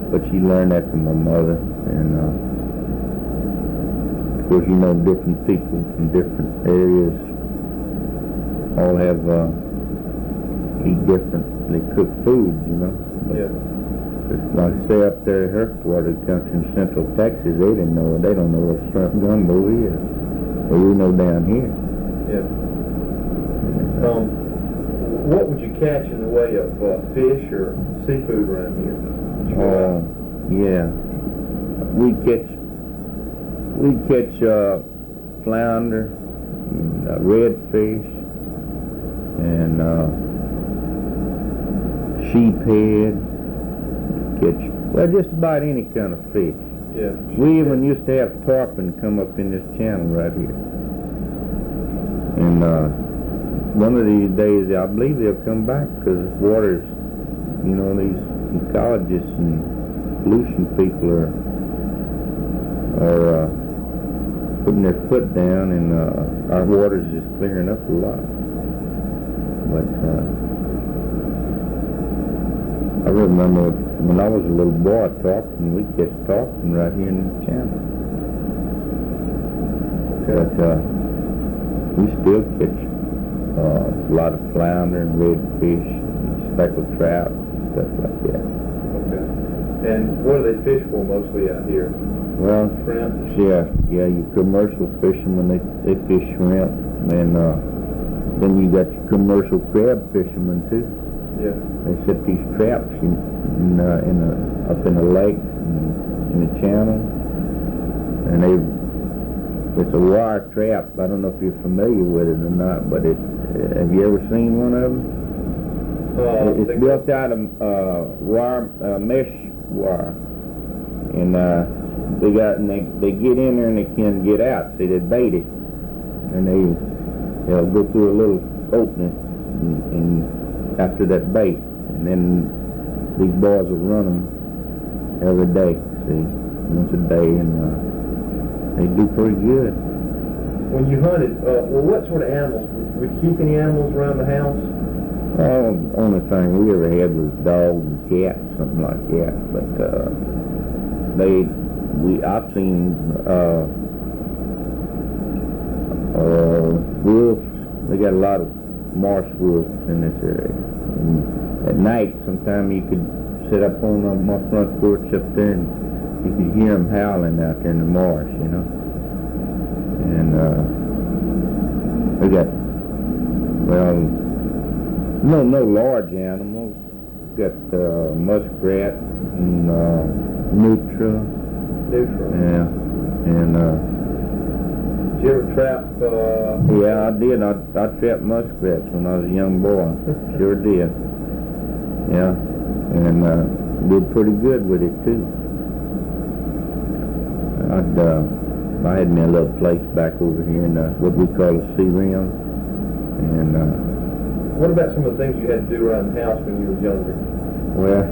but she learned that from my mother. And of course, you know, different people from different areas all have eat different. They cook food, you know. Yeah. Like I say, up there in her part of the country in Central Texas, they don't know what shrimp gumbo is. But we know down here. Yeah. What would you catch in the way of fish or seafood around here? Yeah. We catch flounder, redfish, and sheephead. Catch just about any kind of fish. Yeah. We even used to have tarpon come up in this channel right here. And one of these days, I believe they'll come back because this water's, you know, these ecologists and pollution people are putting their foot down, and our water's just clearing up a lot. But I remember when I was a little boy, we catch tarpon right here in the channel. But we still catch a lot of flounder and redfish and speckled trout, stuff like that. Okay. And what do they fish for mostly out here? Well, shrimp? Yeah, your commercial fishermen, they fish shrimp, and then you got your commercial crab fishermen too. Yeah. They set these traps up in the lakes and in the channel, and it's a wire trap. I don't know if you're familiar with it or not, but have you ever seen one of them? It's built out of mesh wire, and they get in there and they can't get out. See, they bait it, and they'll go through a little opening and after that bait, and then these boys will run them every day. See, once a day, and they do pretty good. When you hunted, what sort of animals? Would you keep any animals around the house? The only thing we ever had was dogs and cats, something like that. But I've seen wolves. They got a lot of marsh wolves in this area. And at night, sometime you could sit up on my front porch up there, and you could hear them howling out there in the marsh, you know. And they got, no large animals. Got muskrat and nutria. Yeah, and did you ever trap? Yeah, I did. I trapped muskrats when I was a young boy. Sure did. Yeah, and did pretty good with it too. I had me a little place back over here in what we call a sea rim, and. What about some of the things you had to do around the house when you were younger? Well,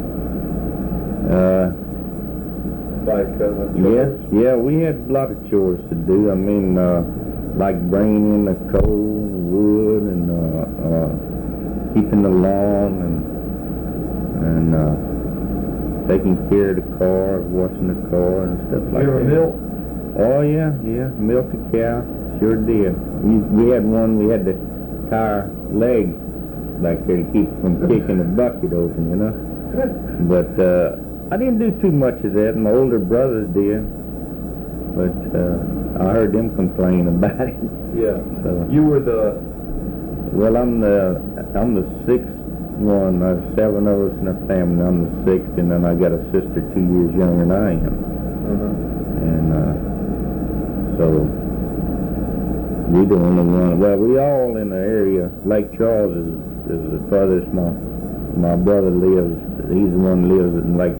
yeah, we had a lot of chores to do. I mean, like bringing in the coal and wood, and keeping the lawn, and taking care of the car, washing the car, and stuff like that. You ever milk? Oh yeah, milked a cow. Sure did. We had one. We had to tie our legs back there to keep from kicking the bucket open, you know. But I didn't do too much of that. My older brothers did, but I heard them complain about it. Yeah. So you were the. Well, I'm the sixth one. There's 7 of us in our family. I'm the sixth, and then I got a sister 2 years younger than I am. And so. We the only one. Well, we all in the area. Lake Charles is the furthest my brother lives. He's the one who lives in Lake